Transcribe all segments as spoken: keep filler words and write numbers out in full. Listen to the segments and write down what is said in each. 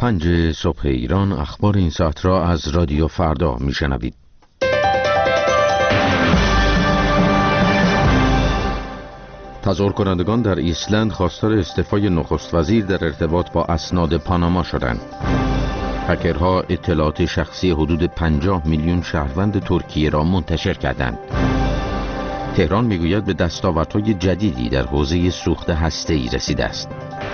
پنج صبح ایران، اخبار این ساعت را از رادیو فردا میشنوید. تظاهر کنندگان در ایسلند خواستار استعفای نخست وزیر در ارتباط با اسناد پاناما شدند. هکرها اطلاعات شخصی حدود پنجاه میلیون شهروند ترکیه را منتشر کردند. تهران میگوید به دستاوردهای جدیدی در حوزه سوخت هسته‌ای رسیده است.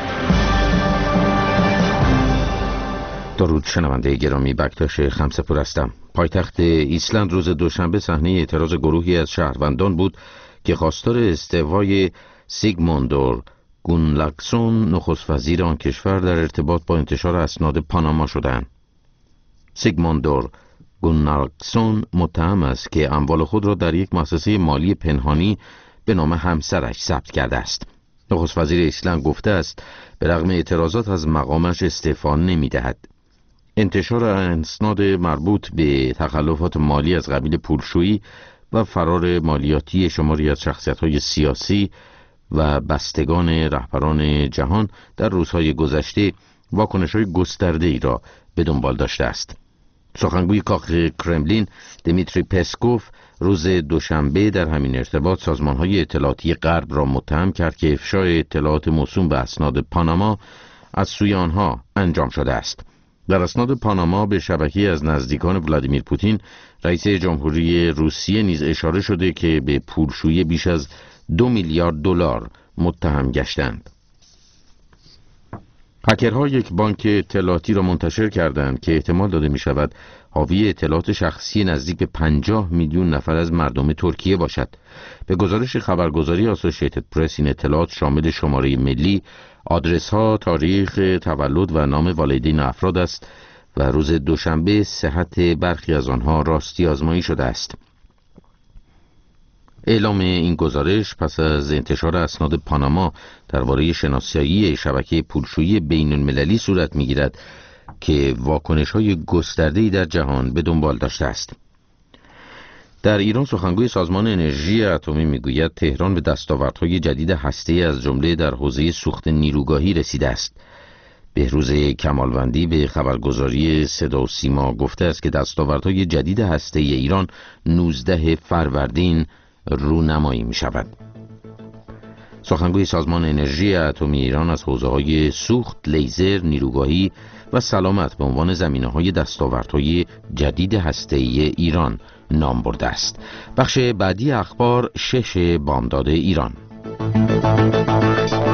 درود شنونده گرامی، بکتاش خمسه‌پور هستم. پایتخت ایسلند روز دوشنبه صحنه اعتراض گروهی از شهروندان بود که خواستار استعفای سیگموندور گونلاکسون نخست وزیر آن کشور در ارتباط با انتشار اسناد پاناما شدند. سیگموندور گونلاکسون متهم است که اموال خود را در یک مؤسسه مالی پنهانی به نام همسرش ثبت کرده است. نخست وزیر ایسلند گفته است به رغم اعتراضات از مقامش استعفا نمی‌دهد. انتشار اسناد مربوط به تخلفات مالی از قبیل پولشویی و فرار مالیاتی شماری از شخصیت‌های سیاسی و بستگان رهبران جهان در روزهای گذشته واکنش‌های گسترده‌ای را به دنبال داشته است. سخنگوی کاخ کرملین دمیتری پسکوف روز دوشنبه در همین ارتباط سازمان‌های اطلاعاتی غرب را متهم کرد که افشای اطلاعات موسوم به اسناد پاناما از سوی آنها انجام شده است. در اسناد پاناما به شبکه‌ای از نزدیکان ولادیمیر پوتین رئیس جمهوری روسیه نیز اشاره شده که به پولشویی بیش از دو میلیارد دلار متهم گشتند. هکرها یک بانک اطلاعاتی را منتشر کردند که احتمال داده می شود حاوی اطلاعات شخصی نزدیک به پنجاه میلیون نفر از مردم ترکیه باشد. به گزارش خبرگزاری آسوشیتد پرس این اطلاعات شامل شماره ملی، آدرس ها، تاریخ تولد و نام والدین افراد است و روز دوشنبه صحت برخی از آنها راستی آزمایی شده است. اعلام این گزارش پس از انتشار اسناد پاناما درباره شناسایی شبکه پولشویی بین المللی صورت می‌گیرد که واکنش‌های گسترده‌ای در جهان به دنبال داشته است. در ایران سخنگوی سازمان انرژی اتمی میگوید تهران به دستاوردهای جدید هسته‌ای از جمله در حوزه سوخت نیروگاهی رسیده است. بهروز کمالوندی به خبرگزاری صدا و سیما گفته است که دستاوردهای جدید هسته‌ای ایران نوزده فروردین رونمایی می شود. سخنگوی سازمان انرژی اتمی ایران از حوزه‌های سوخت، لیزر، نیروگاهی و سلامت به عنوان زمینه‌های دستاوردهای جدید هسته‌ای ایران نام برده است. بخش بعدی اخبار شش بامداد ایران.